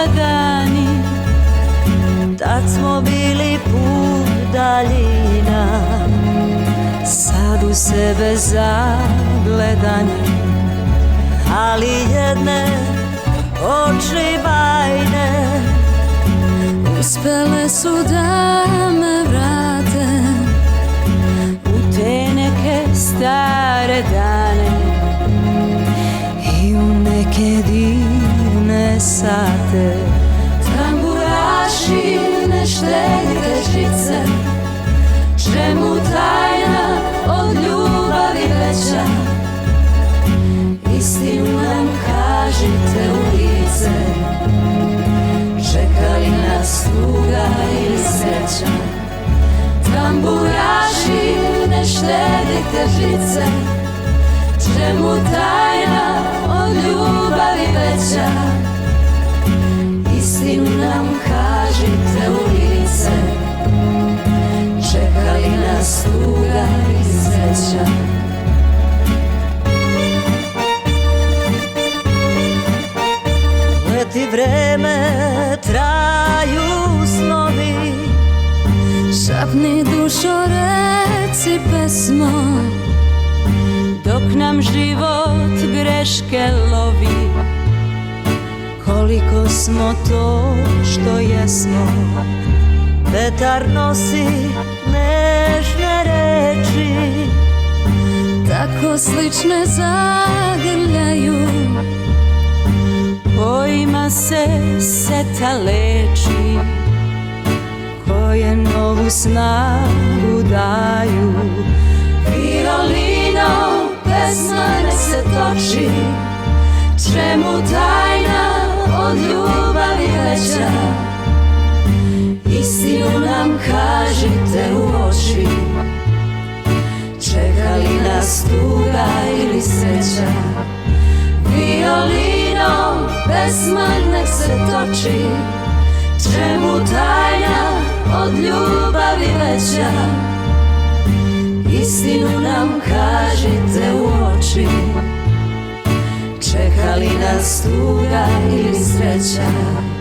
dani, tad smo bili put daljina. Sad u sebe zagledani, ali jedne oči bajne uspele su da me vrate u te neke stare dane i u neke divne sate. Tamburaši ne štedite žice, čemu tajna od ljubavi veća? Istinu nam kažite u lice, čeka li nas tuga ili sreća? Tamburaši ne štedite žice, čemu tajna od ljubavi veća? Istinu nam kažite u lice, čeka li nas tuga i sreća? Leti vreme, traju snovi, šapni dušo, reci pesmo, dok nam život greške lovi. Koliko smo to što jesmo, vetar nosi nežne reči, tako slične zagrljaju, kojima se seta leči, koje novu snagu daju. Violinom pesma nek se toči, čemu tajna od ljubavi veća? Istinu nam kažite u oči, čeka li nas tuga ili sreća? Violinom pesma nek se toči, čemu tajna od ljubavi veća? Istinu nam kažite u oči, čeka li nas tuga ili sreća?